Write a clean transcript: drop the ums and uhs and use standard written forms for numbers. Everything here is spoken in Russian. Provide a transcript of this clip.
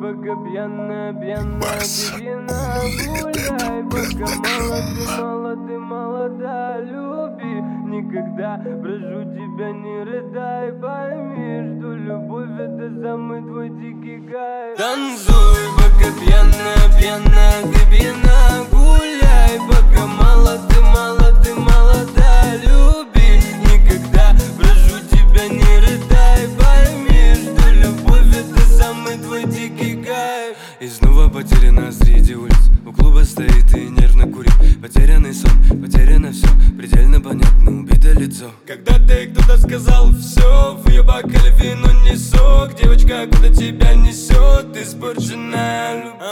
пока пьяная, пьяная, пьяна, гуляй, пока молодый, молода, люби. Никогда, прошу тебя, не рыдай, пойми, что любовь это самый твой дикий кайф. Танцуй, пока пьяная, пьяная, ты пьяна, гуляй, пока молода, люби. Никогда, прошу тебя, не рыдай, пойми, что любовь это самый твой дикий кайф. И снова потеряна среди улиц, у клуба стоит и нервно курит. Потерянный сон, потеряно все, предельно понятно, убито лицо. Когда-то кто-то сказал все, в ее бокале вино не сок. Девочка, куда тебя несет, испорченная любовь.